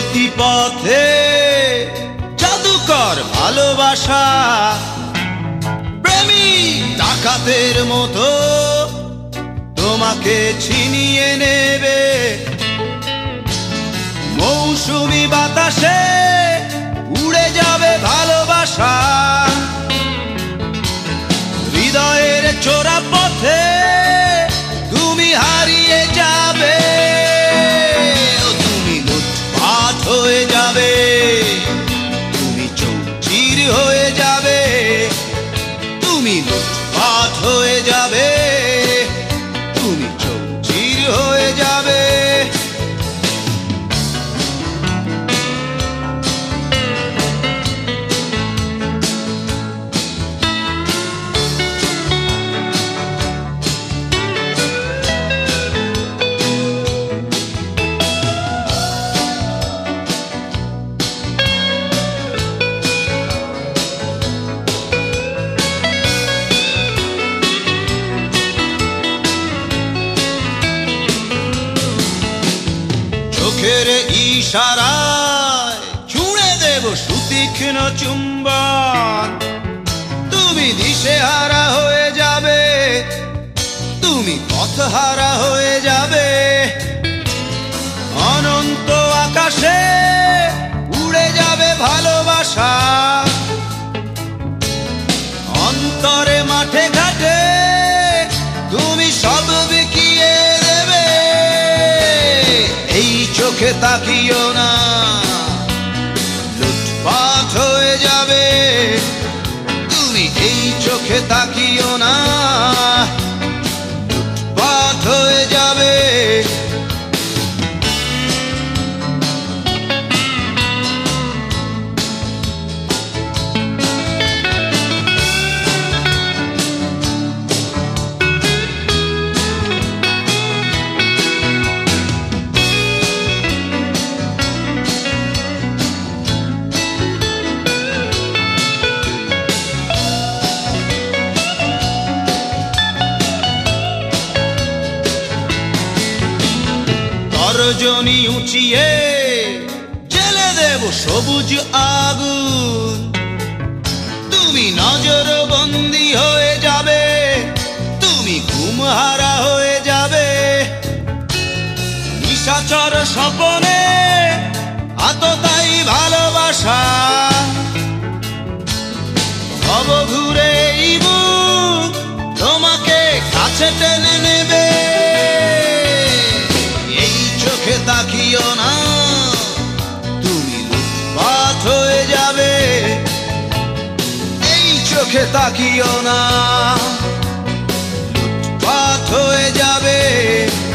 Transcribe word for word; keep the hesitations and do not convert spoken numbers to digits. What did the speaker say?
গতিপথে জাদুকর ভালোবাসা, প্রেমিক ডাকাতের মতো তোমাকে ছিনিয়ে নেবে। মৌসুমি বাতাসে উড়ে যাবে ভালোবাসা, হৃদয়ের চোরা পথে তুমি হারিয়ে যাবে। তুমি লুটপাট হয়ে যাবে, তুমি চৌচির হয়ে যাবে, তুমি লুটপাট হয়ে যাবে, তুমি চৌচির হয়ে যাবে। চোখের ইশারায় ছুঁড়ে দেব সুতীক্ষ্ণ চুম্বন, তুমি দিশেহারা হয়ে যাবে, তুমি পথহারা হয়ে যাবে। অনন্ত আকাশে উড়ে যাবে ভালোবাসা, অন্তরে মাঠে ঘাটে তুমি সব বিকিয়ে দেবে। এই চোখে তাকিও না, লুটপাট হয়ে যাবে, তুমি এই চোখে তাকিও না, লুটপাট হয়ে যাবে। রজনী উঁচিয়ে জেলে দেব সবুজ আগুন, তুমি নজর বন্দী হয়ে যাবে, তুমি ঘুমহারা হয়ে যাবে। নিশাচর স্বপনে আততায়ী ভালোবাসা, ভব ঘুরে এই বুক তোমাকে কাছে টেনে নেবে। চোখে তাকিও না, তুমি লুটপাট হয়ে যাবে, এই চোখে তাকিও না, লুটপাট হয়ে যাবে।